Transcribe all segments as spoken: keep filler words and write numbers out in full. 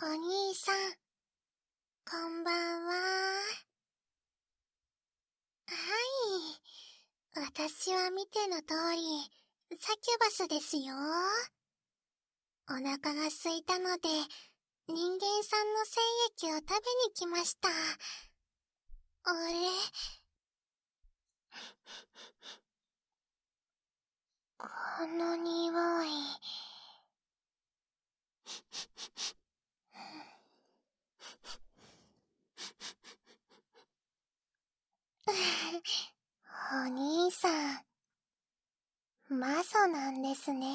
お兄さん、こんばんは。はい。私は見ての通り、サキュバスですよ。お腹が空いたので、人間さんの精液を食べに来ました。あれ？この匂い。お兄さん、魔女なんですね。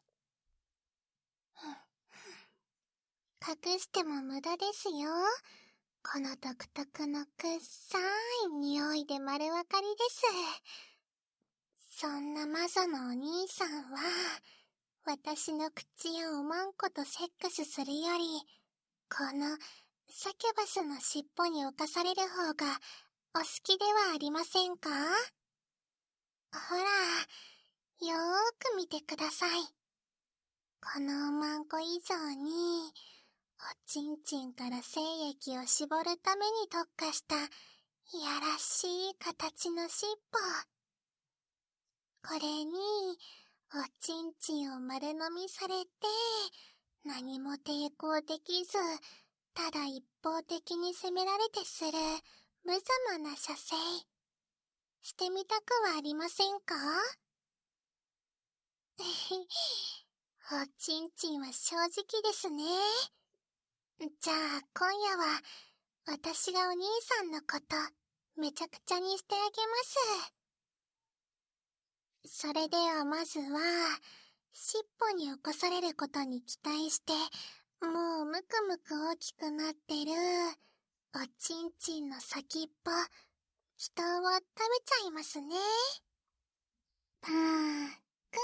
隠しても無駄ですよ。この独特のくっさい匂いで丸わかりです。そんな魔女のお兄さんは、私の口やおまんことセックスするより、このサキュバスの尻尾に侵される方がお好きではありませんか？ほら、よーく見てください。このおまんこ以上に、おちんちんから精液を絞るために特化した、いやらしい形の尻尾。これに、おちんちんを丸飲みされて、何も抵抗できず、ただ一方的に責められてする、無様な射精。してみたくはありませんか？おちんちんは正直ですね。じゃあ今夜は、私がお兄さんのこと、めちゃくちゃにしてあげます。それではまずは、尻尾に起こされることに期待して、もうむくむく大きくなってる、おちんちんの先っぽ、人を食べちゃいますね。パーク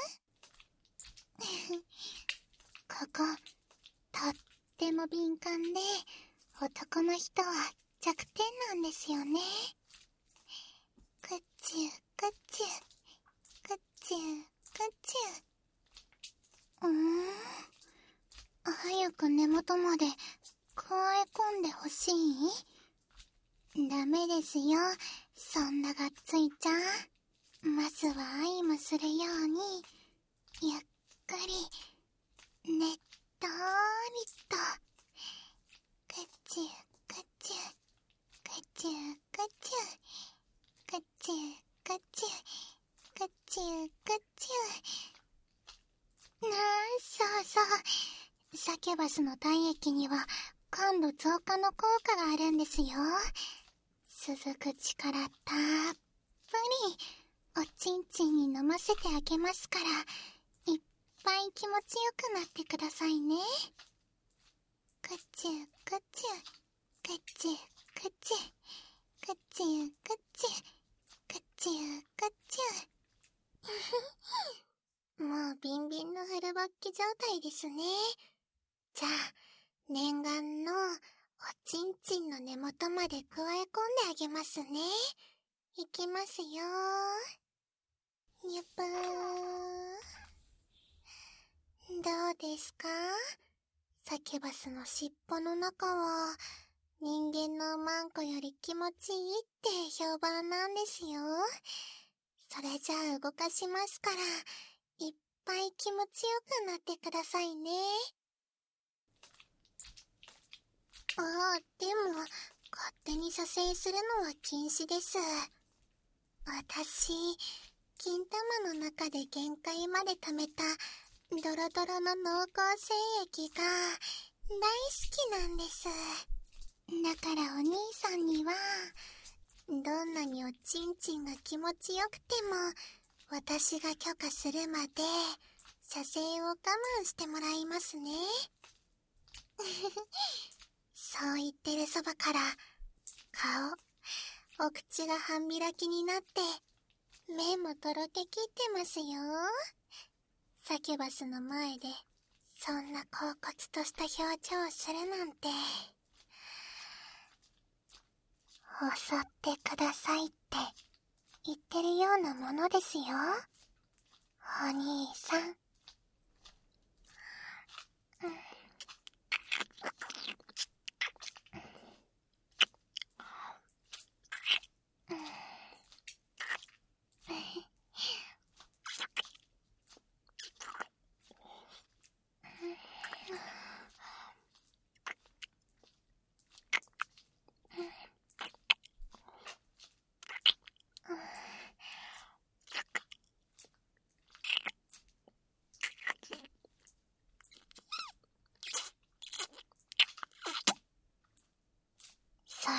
ここ、とっても敏感で、男の人は弱点なんですよね。くっちゅくっちゅくっちゅくっちゅうーん。早く根元までくわえ込んでほしい？ダメですよ、そんながっついちゃ。まずは愛もするように、ゆっくり、ねっとーりと。くっちゅくっちゅくっちゅくっちゅくっちゅくっちゅくっちゅくっちゅ。なあ、そうそう。サキュバスの体液には感度増加の効果があるんですよ。鈴口からたっぷりおちんちんに飲ませてあげますから、いっぱい気持ちよくなってくださいね。くっちゅくっちゅくっちゅくっちゅくっちゅくっちゅくっちゅくっちゅ。もうビンビンのフルバッキ状態ですね。じゃあ念願のおちんちんの根元までくわえ込んであげますね。いきますよー。にゅぷー。どうですか？サキュバスの尻尾の中は人間のおまんこより気持ちいいって評判なんですよ。それじゃあ動かしますから、いっぱい気持ちよくなってくださいね。ああ、でも、勝手に射精するのは禁止です。私、金玉の中で限界まで溜めた、ドロドロの濃厚精液が、大好きなんです。だからお兄さんには、どんなにおちんちんが気持ちよくても、私が許可するまで、射精を我慢してもらいますね。そう言ってるそばから、顔、お口が半開きになって、目もとろけきってますよ。サキュバスの前で、そんな恍惚とした表情をするなんて。襲ってくださいって言ってるようなものですよ、お兄さん。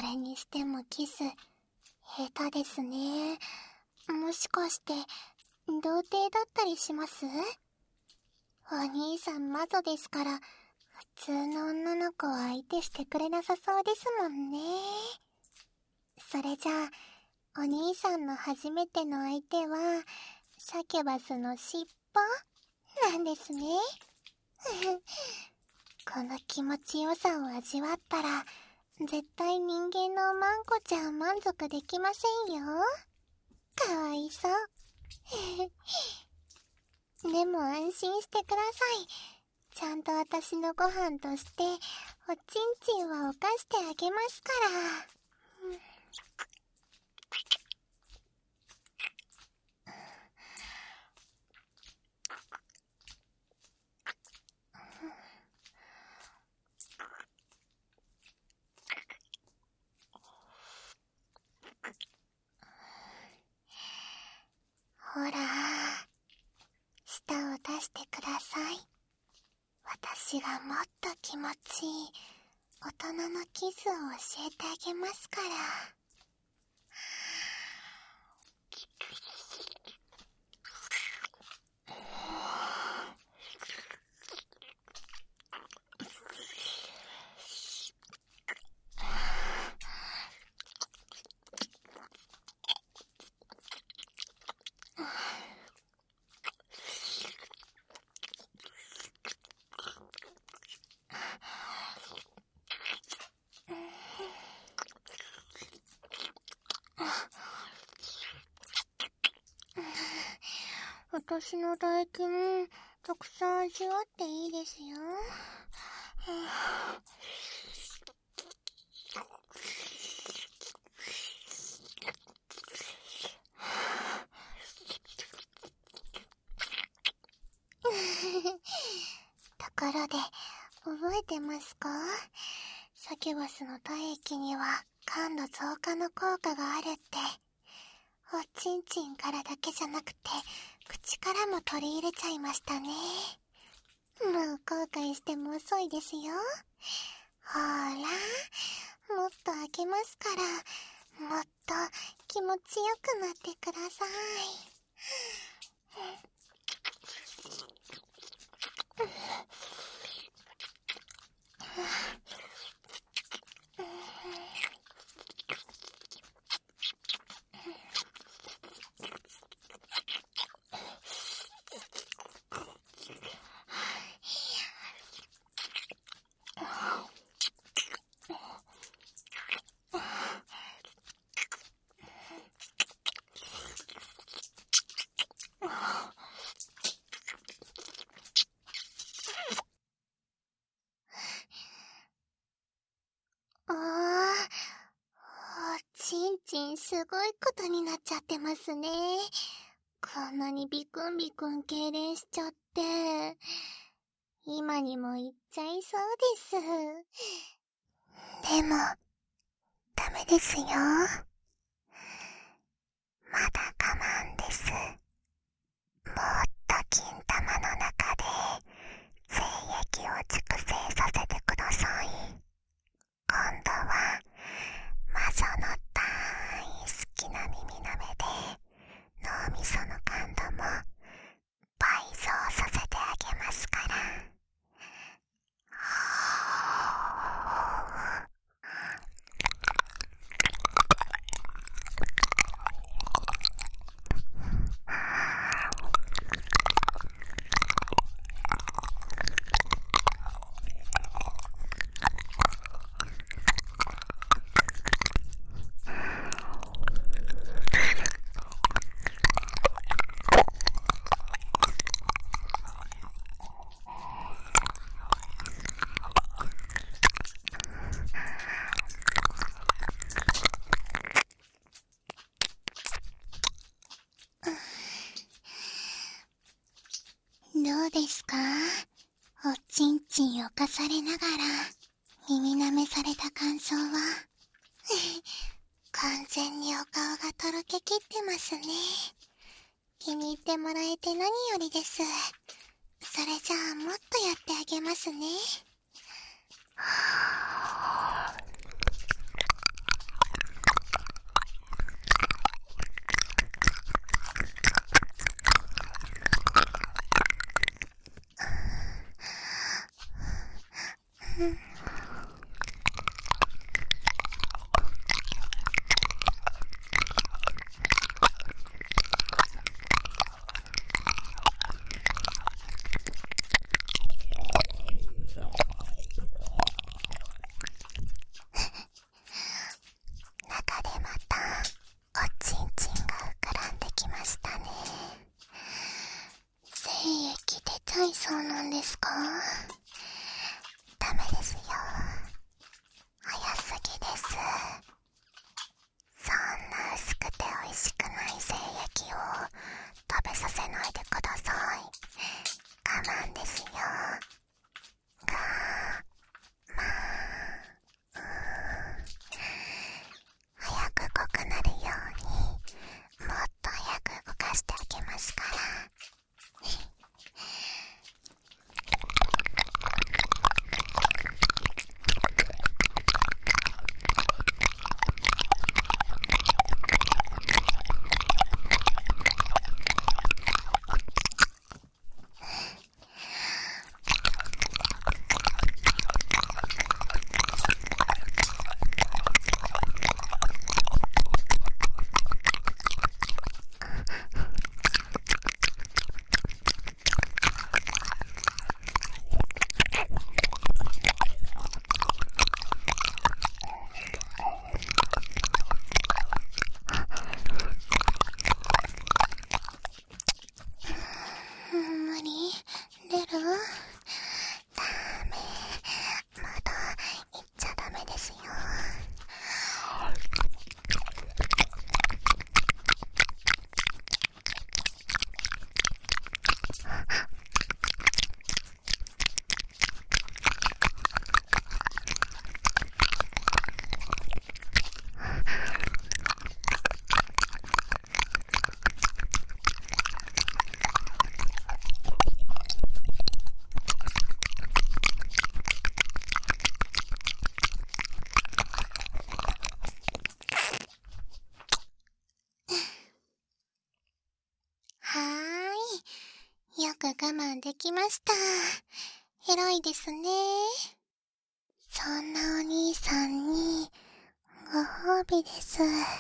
れにしてもキス、下手ですね。もしかして、童貞だったりします？お兄さんマゾですから、普通の女の子は相手してくれなさそうですもんね。それじゃあ、お兄さんの初めての相手は、サキュバスの尻尾なんですね。この気持ちよさを味わったら、絶対人間のマンコちゃん満足できませんよ。かわいそう。でも安心してください。ちゃんと私のご飯として、おちんちんは犯してあげますから。ほら、舌を出してください。私がもっと気持ちいい大人のキスを教えてあげますから。私の唾液もたくさん味わっていいですよ。ところで、覚えてますか？サキュバスの体液には感度増加の効果があるって。おちんちんからだけじゃなくて、口からも取り入れちゃいましたね。もう後悔しても遅いですよ。ほら、もっと開けますから、もっと気持ちよくなってください。すごいことになっちゃってますね。こんなにビクンビクン痙攣しちゃって、今にも言っちゃいそうです。でも、ダメですよ。まだ我慢です。もっと金玉の中で精液を蓄積させてください。今度はマゾの大好きな耳なめで脳みその感度も倍増させてあげますから。どうですか？おちんちんをかされながら耳舐めされた感想は完全にお顔がとろけきってますね。気に入ってもらえて何よりです。それじゃあもっとやってあげますね。 できました。広いですね。そんなお兄さんにご褒美です。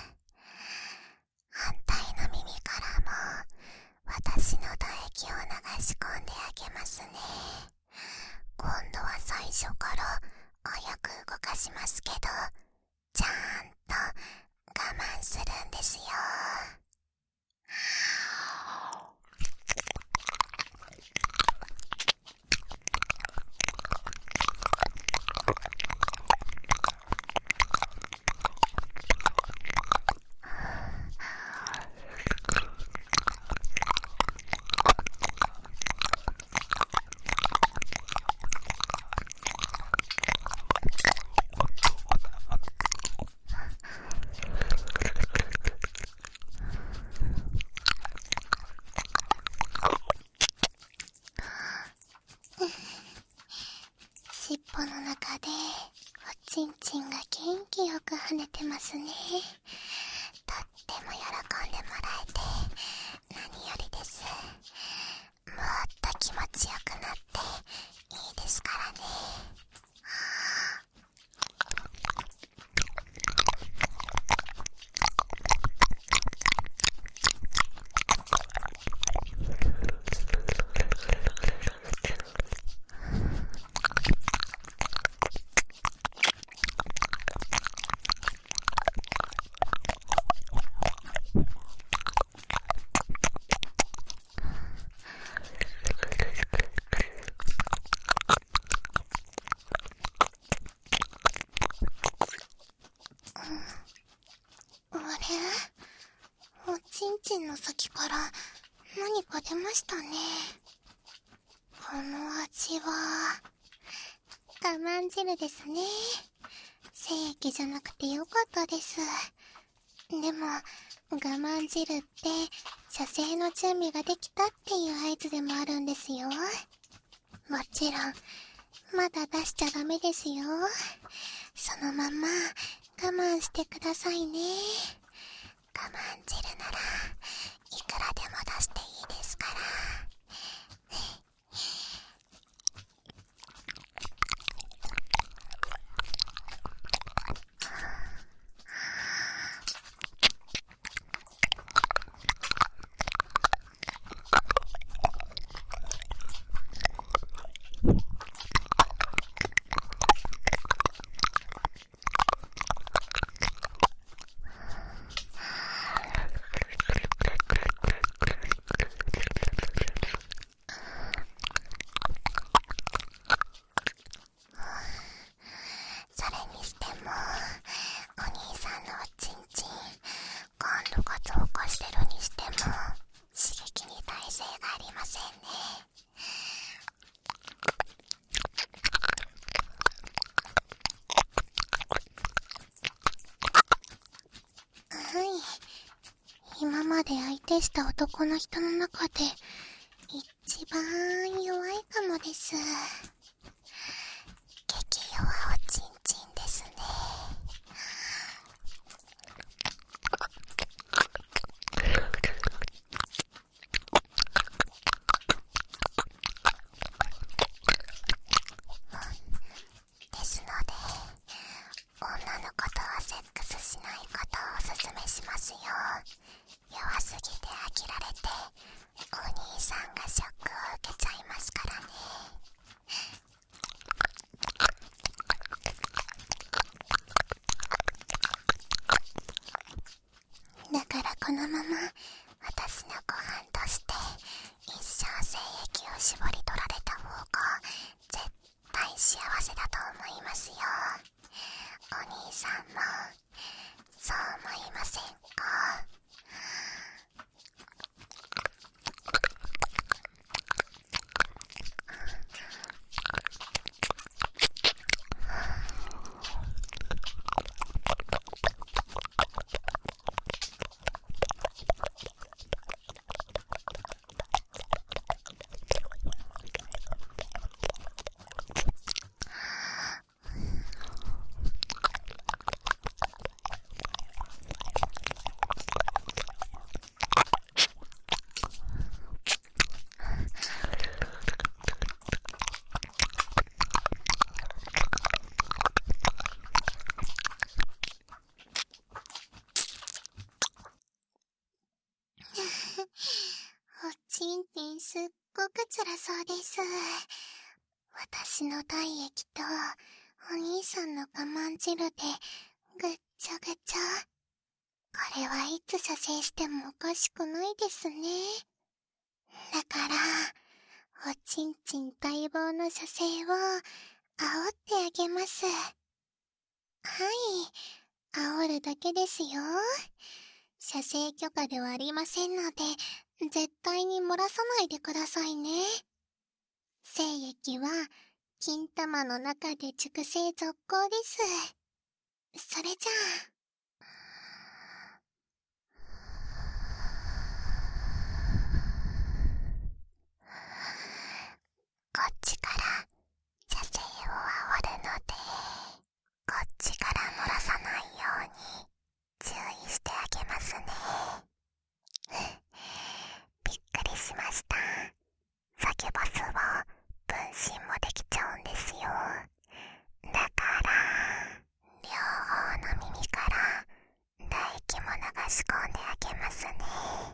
反対の耳からも私の唾液を流し込んであげますね。今度は最初から早く動かしますけど、ちゃんと我慢するんですよ。尻尾の中でおちんちんが元気よく跳ねてますね。とっても喜んでもらえて何よりです。もっと気持ちよくなっていいですからね。あれ？おちんちんの先から何か出ましたね。この味は我慢汁ですね。精液じゃなくてよかったです。でも我慢汁って射精の準備ができたっていう合図でもあるんですよ。もちろんまだ出しちゃダメですよ。そのまま我慢してくださいね。我慢汁ならいくらでも出していいですから。それにしてもお兄さんのおちんちん感度が増加してるにしても刺激に耐性がありませんね。はい、今まで相手した男の人の中で一番弱いかもです。激弱おちんちんですね。ですので女の子とはセックスしないことをおすすめしますよ。弱すぎて飽きられてお兄さんがショックを受けちゃいますからね。だからこのまま私のご飯として一生精液を絞り取られた方が絶対幸せだと思いますよ。お兄さんもそう思いませんか？ く辛そうです。私の体液とお兄さんの我慢汁でぐっちゃぐちゃ。これはいつ射精してもおかしくないですね。だからおちんちん待望の射精を煽ってあげます。はい、煽るだけですよ。射精許可ではありませんので、絶対に漏らさないでくださいね。精液は金玉の中で熟成続行です。それじゃあ。こっちから射精を煽るので、こっちから漏らさないように注意してあげますね。びっくりしました。サキュバスは分身もできちゃうんですよ。だから両方の耳から唾液も流し込んであげますね。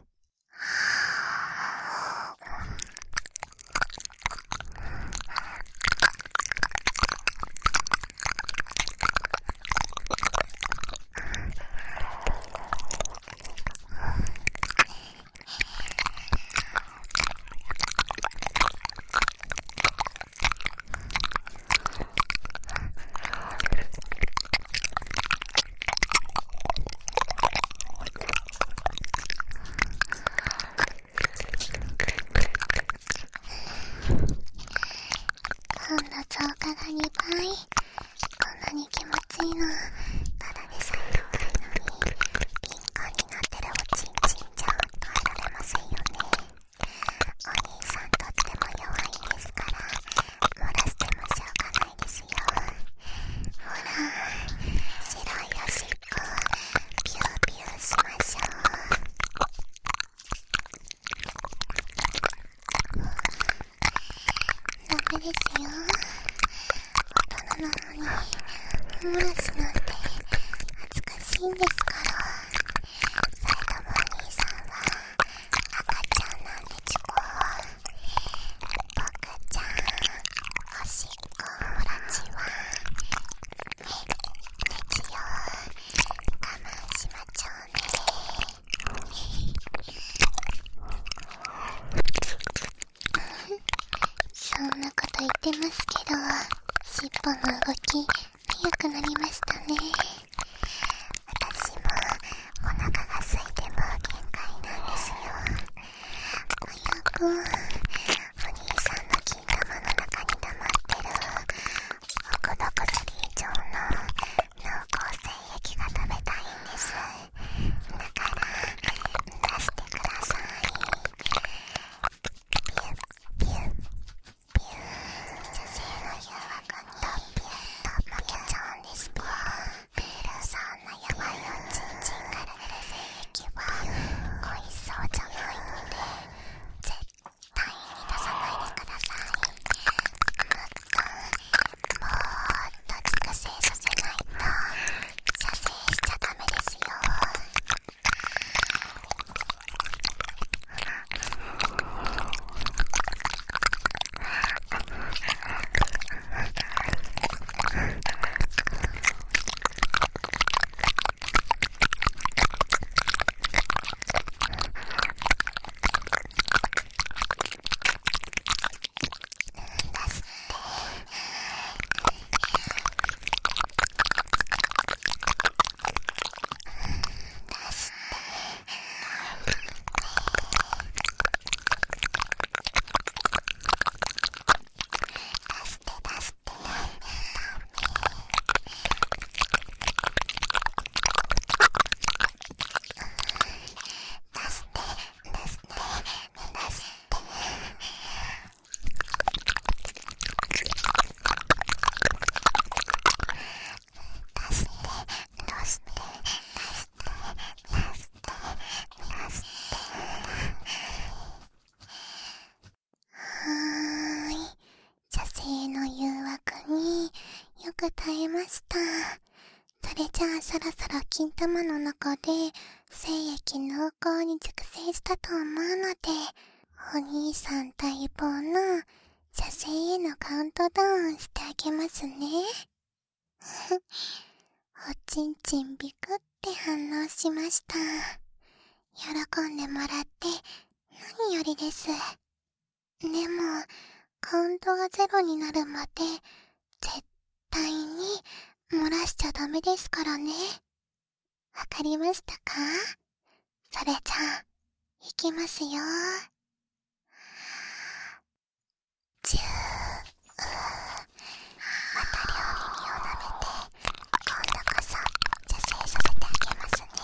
今度増加がにばい。こんなに気持ちいいのただでさえ弱いのに、敏感になってるおちんちんじゃ耐えられませんよね。お兄さんとっても弱いんですから、漏らしてもしょうがないですよ。ほら、白いおしっこピューピューしましょう。ダメですよ。大人なのに漏らすなんて恥ずかしいんですから。それともお兄さんは赤ちゃんなんでちゅこ。僕ちゃんおしっこ漏らちはねちよ。我慢しまちょうね。そんなこと言ってますけど、尻尾の動き速くなりましたね。私もお腹が空いてもう限界なんですよ。早くお兄さんの金玉の中に溜まってる奥毒釣り以上の濃厚精液が食べたいんです。だから出してください。ピュッピュッピュッ。射精の誘惑にピュッと負けちゃうんですピュッ。そんなやばいおちんちんから出る精液は美味しそうじゃないので、絶対に出さないでください。もっともっと熟成させないと射精しちゃダメですよ。く耐えました。それじゃあそろそろ金玉の中で精液濃厚に熟成したと思うので、 お兄さん待望の射精へのカウントダウンしてあげますね。おちんちんビクって反応しました。喜んでもらって何よりです。でも、カウントがゼロになるまで絶対に漏らしちゃダメですからね。わかりましたか？それじゃあ、いきますよ。じゅー。また両耳を舐めて、今度こそ射精させてあげますね。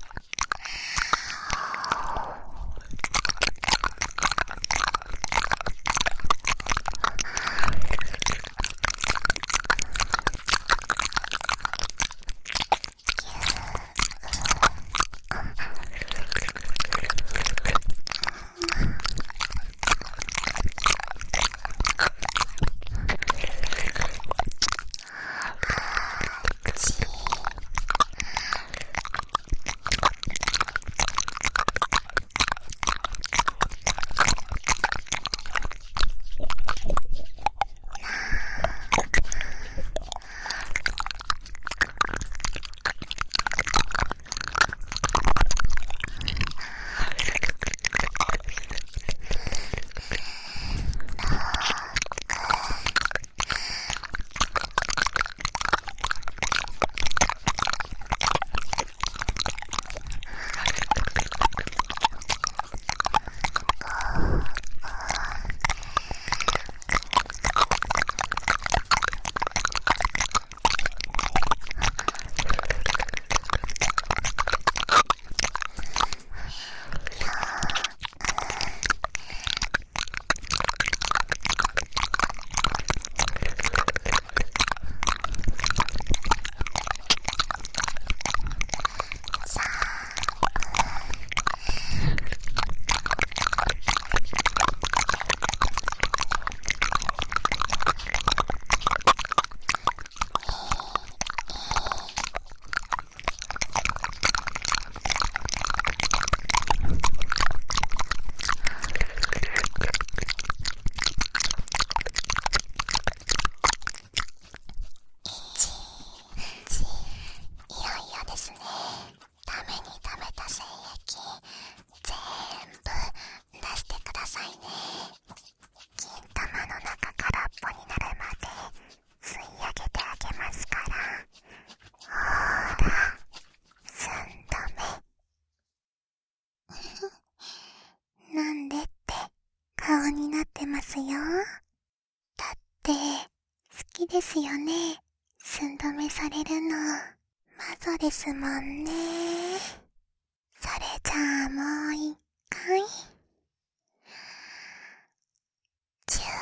なんでって顔になってますよ。だって好きですよね、寸止めされるの。マゾですもんね。それじゃあもう一回。チュー。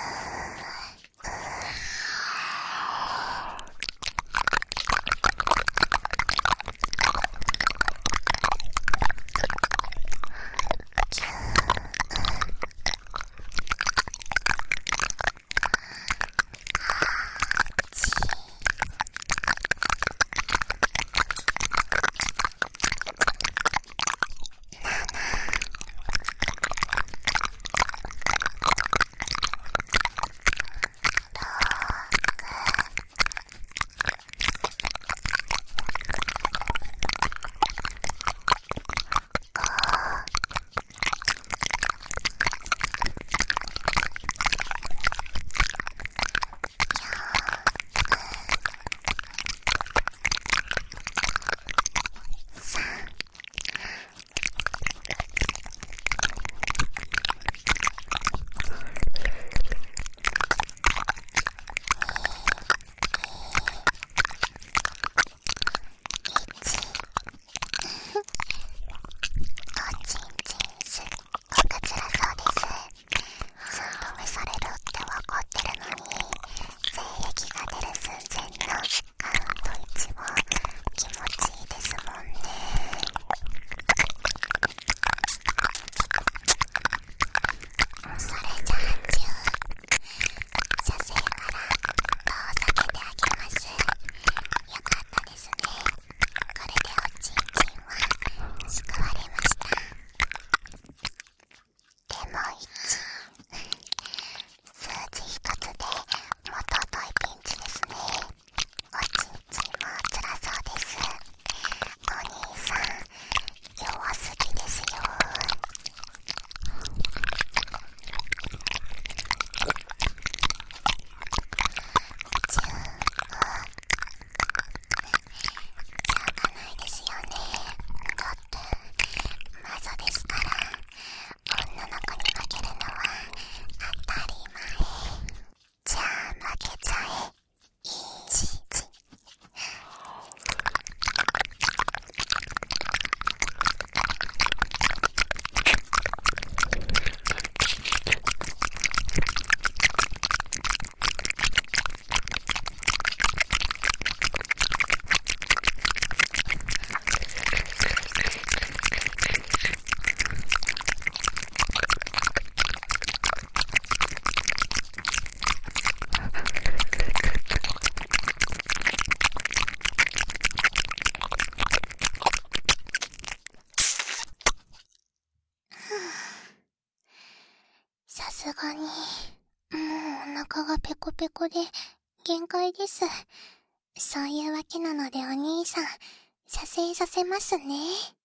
がペコペコで限界です。そういうわけなのでお兄さん、射精させますね。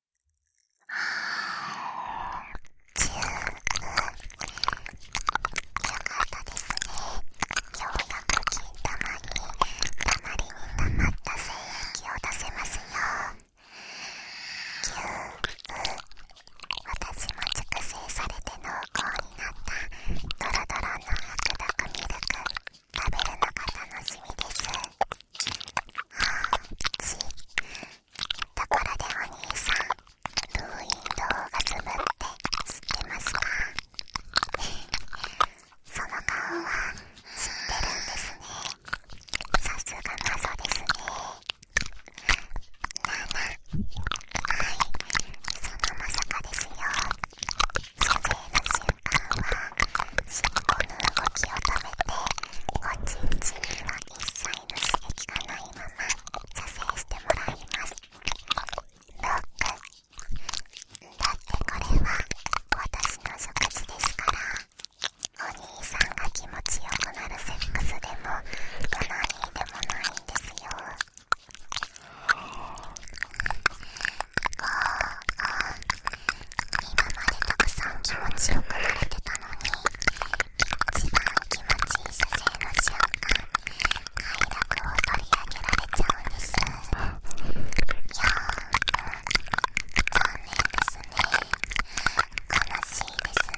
チュー。よかったですね。ようやく金玉にたまりにたまった精液を出せますよ。キュー。私も熟成されて濃厚になったドロドロの白濁ミルク、食べるのが楽しみです。はぁ、ち。ところでお兄さん、ブーインドオーガズムって知ってますか？その顔は知ってるんですね。さすがマゾですね。なな。はい、そのまさかですよ。射精の瞬間は尻尾の動きを止めて、おちんちんには一切の刺激がないまま射精してもらいます。ロック。だってこれは私の食事ですから。お兄さんが気持ちよくなるセックスでも何でもないんですよ。こう、今までたくさん気持ちよくなれてたのに、一番気持ちいい射精の瞬間、快楽を取り上げられちゃうんです。いやー、残念ですね。悲しいですね。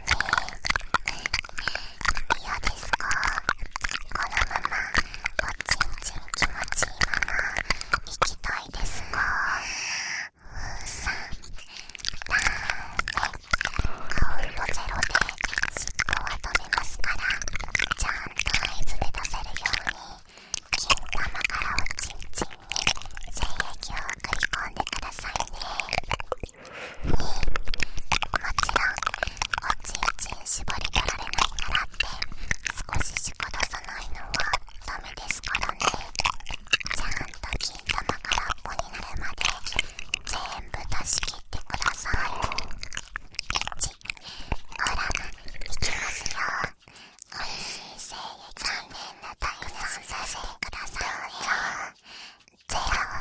嫌ですか？このままおちんちん気持ちいいまま行きたいですか？うーさん、ダーメ。顔色ゼロで尻尾は止めますから、ちゃんと合図で出せるように金玉からおちんちんに精液を送り込んでくださいね。に、もちろんおちんちん絞り取られないからって少ししか出さないのはダメですからね。ちゃんと金玉からっぽになるまで全部出し切ってください。いち、ほら、いきますよ。おいしい精液残念なたくさんさせてくださいね。ゼロ。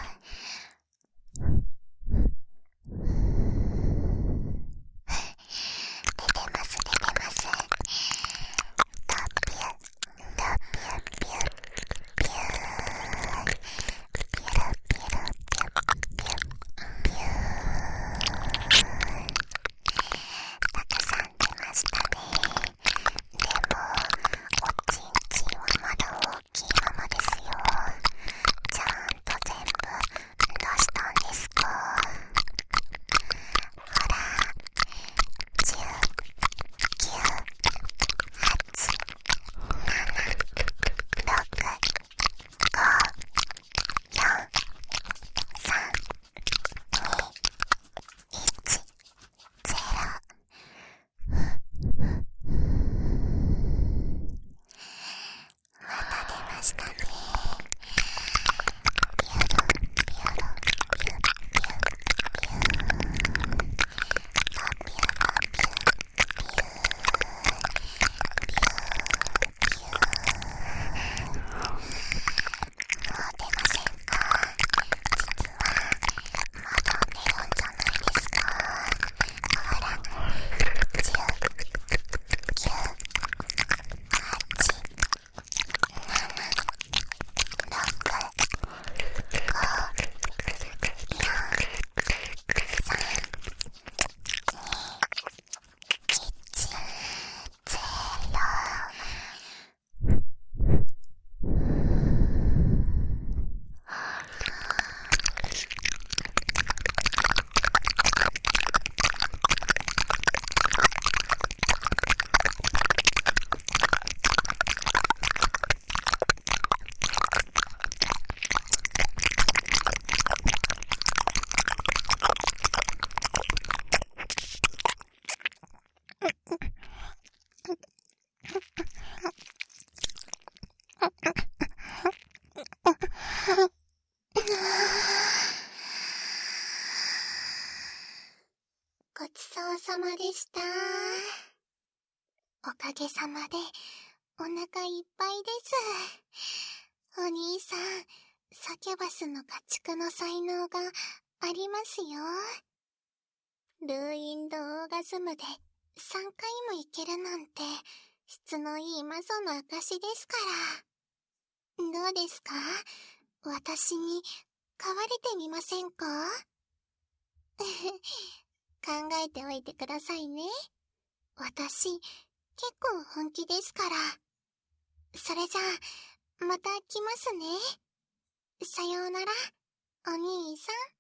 出てます出てます。ドピュドピュピュピュー、ピュルピュルピュピュピュー。たくさん出ましたね。でもおちんちんはまだ大きいままですよ。ちゃんと全部出したんですか？ほら、じゅう、きゅう、はち、なな、ろく、ご、よん、さん、に、いち、ゼロ。また出ましたね。ピュルピュルピュピュピュピュー、ポピュポピュピュー、ピューピュー。もう出ませんか？実はまだ出るんじゃないですか？ほら、じゅう、きゅう、はち、なな、ろく、ご、よん、さん、に、いち、ゼロ。ごちそうさまでした。おかげさまでお腹いっぱいです。お兄さん、サキュバスの家畜の才能がありますよ。ルーインドオーガズムでさんかいもいけるなんて質のいい魔女の証ですから。どうですか？私に飼われてみませんか？考えておいてくださいね。私、結構本気ですから。それじゃあ、また来ますね。さようなら、お兄さん。